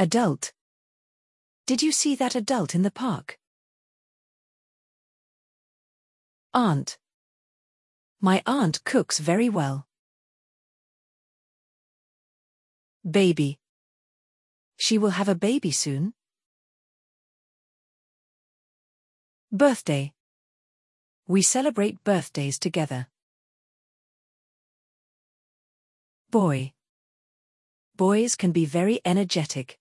Adult. Did you see that adult in the park? Aunt. My aunt cooks very well. Baby. She will have a baby soon. Birthday. We celebrate birthdays together. Boy. Boys can be very energetic.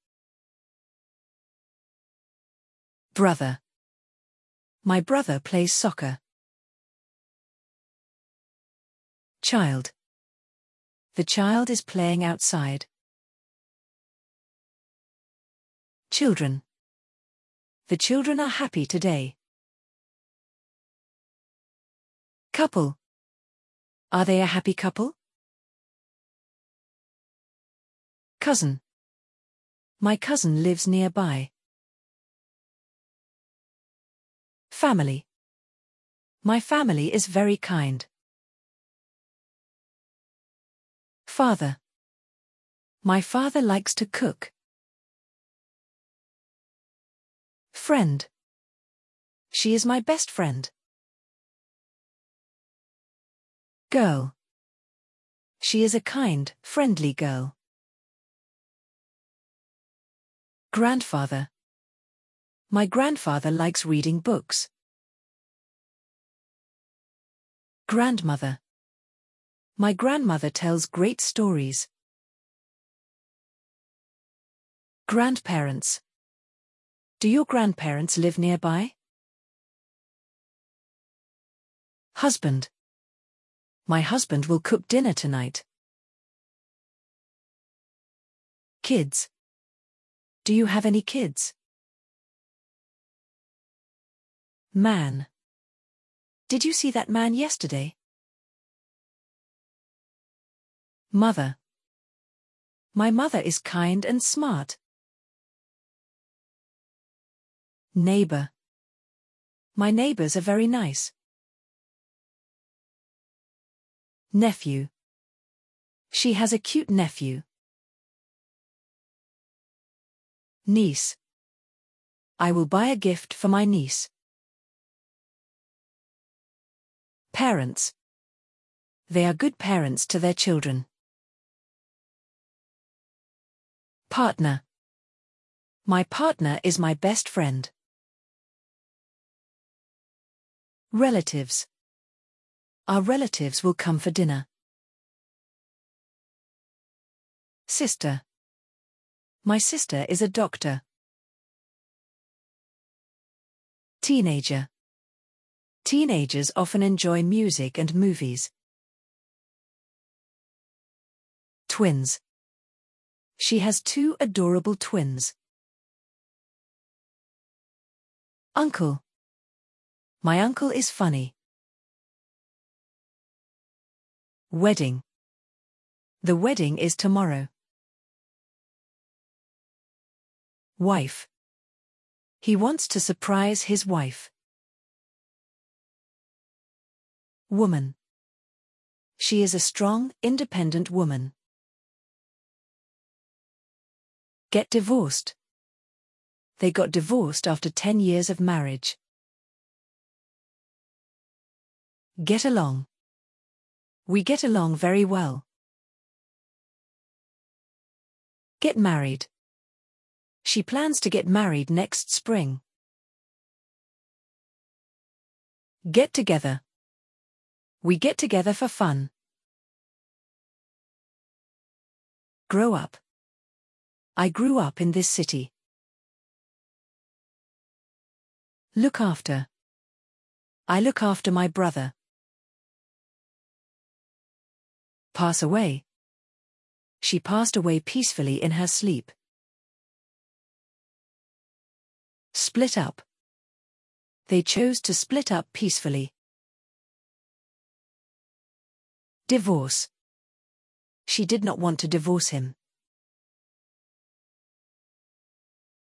Brother. My brother plays soccer. Child. The child is playing outside. Children. The children are happy today. Couple. Are they a happy couple? Cousin. My cousin lives nearby. Family. My family is very kind. Father. My father likes to cook. Friend. She is my best friend. Girl. She is a kind, friendly girl. Grandfather. My grandfather likes reading books. Grandmother. My grandmother tells great stories. Grandparents. Do your grandparents live nearby? Husband. My husband will cook dinner tonight. Kids. Do you have any kids? Man. Did you see that man yesterday? Mother. My mother is kind and smart. Neighbor. My neighbors are very nice. Nephew. She has a cute nephew. Niece. I will buy a gift for my niece. Parents. They are good parents to their children. Partner. My partner is my best friend. Relatives. Our relatives will come for dinner. Sister. My sister is a doctor. Teenager. Teenagers often enjoy music and movies. Twins. She has 2 adorable twins. Uncle. My uncle is funny. Wedding. The wedding is tomorrow. Wife. He wants to surprise his wife. Woman. She is a strong, independent woman. Get divorced. They got divorced after 10 years of marriage. Get along. We get along very well. Get married. She plans to get married next spring. Get together. We get together for fun. Grow up. I grew up in this city. Look after. I look after my brother. Pass away. She passed away peacefully in her sleep. Split up. They chose to split up peacefully. Divorce. She did not want to divorce him.